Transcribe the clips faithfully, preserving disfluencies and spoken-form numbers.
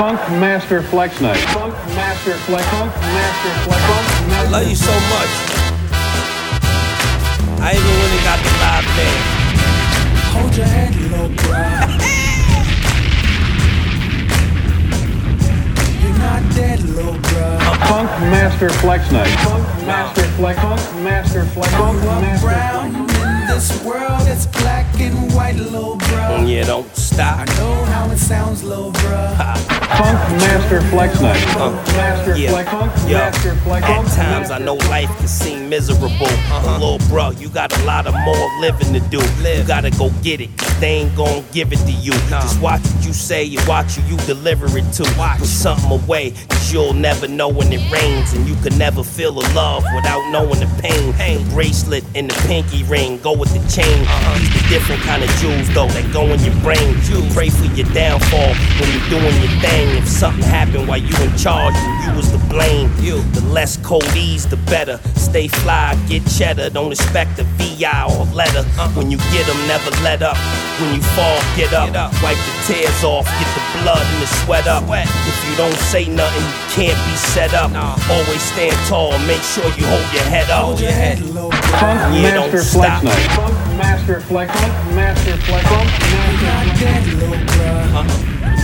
Funk Master Flex Night. Funk Master Flex. Funk Master Flex. Funk Master I love you so much. I even when it got the live band. Hold your head low, bruh. You're not dead, low, bruh. Funk Master Flex Night. Funk Master Flex. Funk Master Flex. Funk Master Brown in this world, it's black and white, low, bruh. Yeah, don't stop. I know how it sounds, low, bruh. Funk Master Flex Night. Funk Master Yeah. Flex. Funk Yo, Master Flex. at Funk times I Master know Flex. life can seem miserable. Uh-huh. Little bro, you got a lot of more living to do. Live. You gotta go get it, 'cause they ain't gon' give it to you. Nah. Just watch what you say and watch who you deliver it to. Watch. Put something away, cause you'll never know when it rains. And you can never feel the love without knowing the pain. pain. The bracelet and the pinky ring go with the chain. Uh-huh. These the different kind of jewels though that go in your brain. You pray for your downfall when you're doing your thing. If something happened while you in charge and you was to blame, you the less codees the better. Stay fly, get cheddar, don't expect a V I or letter. Uh, when you get them, never let up. When you fall, get up. Get up. Wipe the tears off, get the blood and the sweat up. Sweat. If you don't say nothing, you can't be set up. Nah. Always stand tall, make sure you hold your head up. Hold your head low, bruh. Funk Yeah, Master don't Flex stop. Night. Funk Master Flex. Funk Master Flex. Funk You're not Master Flex. dead, low, bruh. Uh-huh.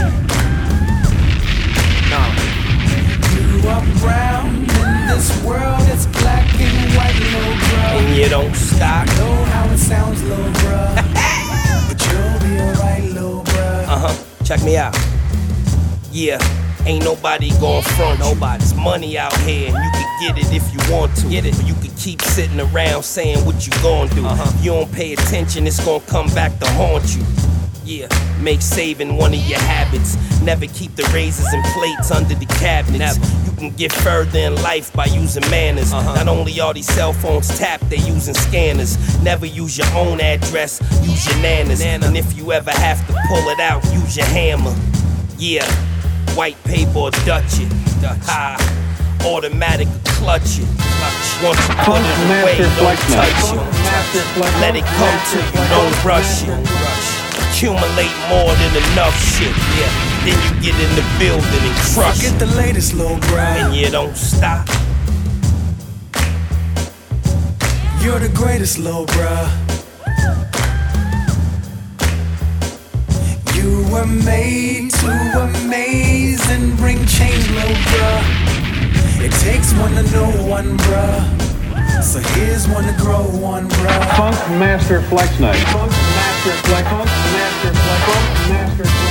Nah. You are brown in this world, it's black and white, low, bruh. And you don't stop. I know how it sounds, low, bruh. But you'll be alright, low, bruh. Uh-huh. Check me out. Yeah. Ain't nobody gon' front. Nobody's money out here, and you can get it if you want to. Get it. Or you can keep sitting around saying what you gon' do. Uh-huh. If you don't pay attention, it's gon' come back to haunt you. Yeah, make saving one of your habits. Never keep the razors and plates under the cabinets. Never. You can get further in life by using manners. Uh-huh. Not only are these cell phones tapped, they using scanners. Never use your own address, use your nana's. Nana. And if you ever have to pull it out, use your hammer. Yeah, white paper or Dutch it. Ha, automatic or clutch it. Once you put Funk it away, Master don't Flex Night. touch Funk it. Master Flex. Let it Funk come Master to you, Flex. don't Funk rush Master it. Flex. Accumulate more than enough shit, yeah. Then you get in the building and crush Get it. the latest, low, bruh. And you don't stop. You're the greatest, low, bruh. You were made to amaze and bring change, low, bruh. It takes one to know one, bruh. So here's one to grow one, bruh. Funk Master Flex Night. Funk Master Flex. Funk Master Flex. Funk Master Flex.